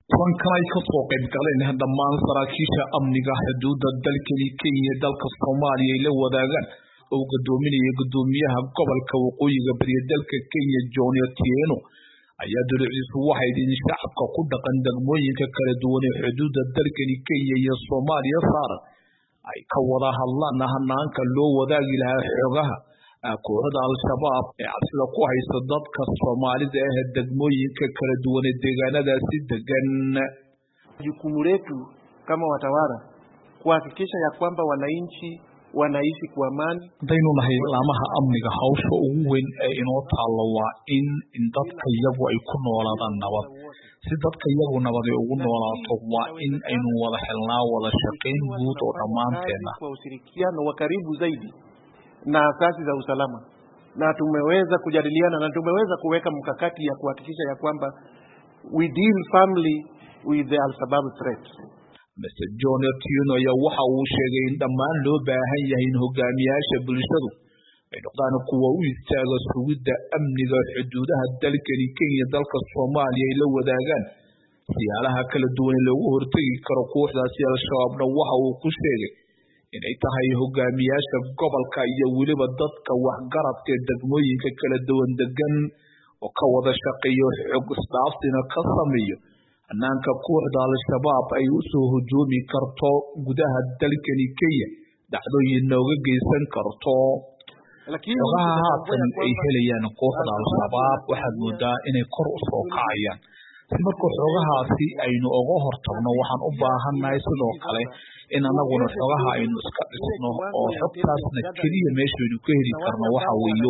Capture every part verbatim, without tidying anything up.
kulankan ay ka soo qayb galeen dhammaan saraakiisha amniga xuduudda dalkani Kenya dalka Soomaaliya ay la wadaagaan oo gudoominaya gudoomiyaha gobolka waqooyiga bari dalka Kenya John Otieno ayaa dowladdiisu waxay idin shacabka ku dhaqan degmooyinka kala duwan ee xuduudda dalkani Kenya iyo Soomaaliya saaran ay ka wada hadlaan hanaanka loo wadaagi lahaa xogaha kooxda al-shabaab ee cabsida ku haysta dadka Soomaalida ah degmooyinka kala duwan ee deegaanadaasi degan. Jukumu letu kama watawala kuhakikisha ya kwamba wananchi wanaishi kwa amani. Daynu nahay laamaha amniga hawsha ugu weyn ee inoo taalo waa in in dadka iyagu ay ku noolaadaan nabad. Si dadka iyagu nabad ay ugu noolaato waa in aynu wada helnaa wada shaqayn guud oo dhammaanteena kwa ushirikiano wa karibu zaidi na asasi za usalama, na tumeweza kujadiliana na tumeweza kuweka mkakati ya kuhakikisha ya kwamba we deal firmly with the al-Shabaab threat. Mister John Otieno ayaa waxa uu sheegay in dhammaan loo baahan yahay in hogaamiyaasha bulshadu ay noqdaan kuwa u istaaga sugidda amniga xuduudaha dalkani Kenya dalka Soomaaliya ay la wadaagaan siyaalaha kala duwan loogu hortagi karo kooxdaasi al-Shabaabna waxa uu ku sheegay inay tahay hogaamiyaasha gobolka iyo weliba dadka waxgaradka degmooyinka kala duwan degan oo ka wada shaqeeyo xog isdhaafsina ka sameeyo hanaanka kooxda al-Shabaab ay u soo hujoomi karto gudaha dalkani Kenya dhacdooyin nooga geysan karto. Laakiin haatan ay helayaan kooxda al-Shabaab waxaad moodaa inay kor u soo kacayaan. Si marka xogahaasi aynu uga hortagno waxaan u baahannahay sidoo kale in anaguna xogaha aynu iska dhisno oo xogtaasna keliya meeshaynu ka heli karno waxa weeyo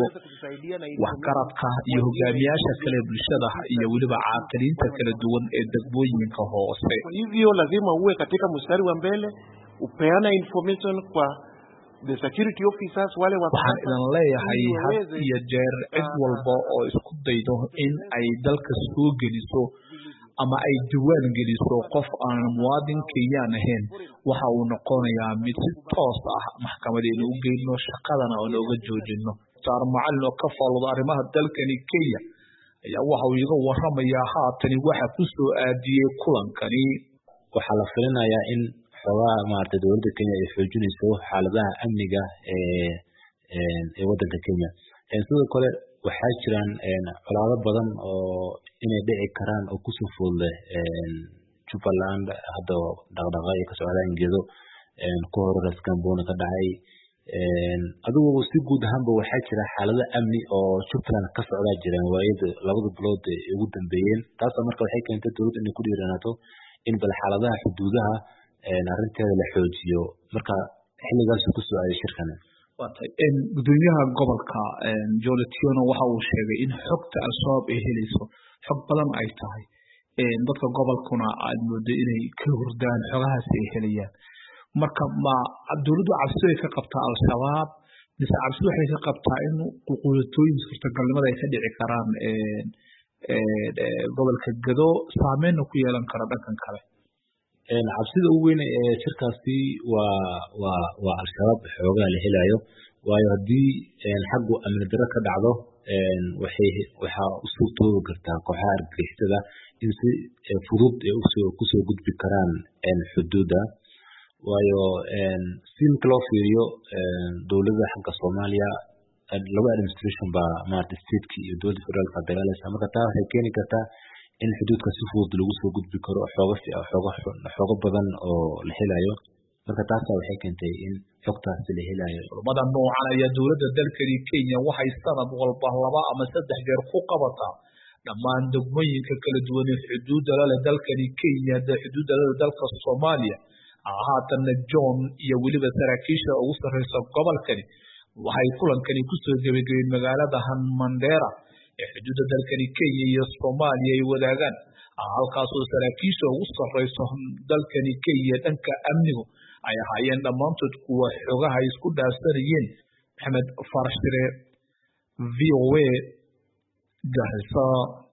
waxgaradka iyo hogaamiyaasha kale bulshada iyo weliba caaqiliinta kala duwan ee degmooyinka hoose. Hivyo lazima uwe katika mstari wa mbele upeana information kwa the security officers wale waxaan idin leeyahay had iyo jeer cid walba oo isku daydo in ay dalka soo geliso ama ay diwaan geliso qof aan muwaadin Kenyan ahayn waxa uu noqonayaa mid si toos ah maxkamadeena u geeyno shaqadana oo looga joojino. Saar macallin oo ka falooda arrimaha dalkani Kenya ayaa waxa uu iga warramayaa haatan waxa ku soo aadiyay kulankani. Waxa la filinayaa in xogaha maartay dowladda Kenya ay xoojinayso xaaladaha amniga ee ee waddanka Kenya. Sidoo kale waxaa jiraan colaado badan oo inay dhici karaan oo ku soo foolay Jubaland hadda dhaqdhaqaaqyo ka socdaan geedo ku horeeyay Kamboni ka dhacay adigu si guud ahaanba waxaa jira xaalado amni oo Jubaland ka socda jiraan waayada labada bilood ee ugu dambeeyeen. Taas marka waxay keentay dowladda inay ku dhiiranaato in bal xaaladaha xuduudaha arrinteeda la xoojiyo marka xilligaas ku soo ay shirkan waatay in gudoomiyaha gobolka John Otieno waxa uu sheegay in xogta al-Shabaab ay helayso xog badan ay tahay in dadka gobolkuna aad moodo inay ka hurdaan xogahaas ay helayaan. Marka ma dowladdu cabsi ka qabtaa al-Shabaab mise cabsi waxay ka qabtaa in ququultooyin suurtagalnimada ay ka dhici karaan ee gobolka Gado saameyn ku yeelan kara dhankan kale. cabsida ugu weyn ee shirkaasi waa waa waa al-Shabaab xoogaa la helayo waayo hadii xaggu amni darro ka dhacdo waxay waxa u suurtoobi kartaa kooxaha argagixisada in si fudud ay u soo gudbi karaan xuduudda waayo si loo fiiriyo dowladda xagga Soomaaliya laba administration ba maartay state-ki iyo dowladda federaalka dagaalaysa marka taa waxay keeni kartaa in xuduudka si fudud lagu soo gudbi karo xogo xogo xogo badan oo la helayo marka taas waxay keentay in xogtaas la helayo. Kulamada noocan ayaa dowladda dalkani Kenya waxay sanad walba laba ama saddex jeer ku qabataa dhammaan degmooyinka kala duwan ee xuduudda la leh dalkani Kenya iyo xuduudda la leh dalka Soomaaliya. Haatan John iyo weliba saraakiisha ugu sarreysa gobolkani waxay kulankani ku soo gabagabeen magaalada Mandera ee xuduudda dalkani Kenya iyo Soomaaliya ay wadaagaan halkaas oo saraakiisha ugu sarreysa dalkani Kenya dhanka amniga ay ahaayeen dhammaantood kuwa xogaha isku dhaafsanayeen. Maxamed Farshire, V O A, Garissa.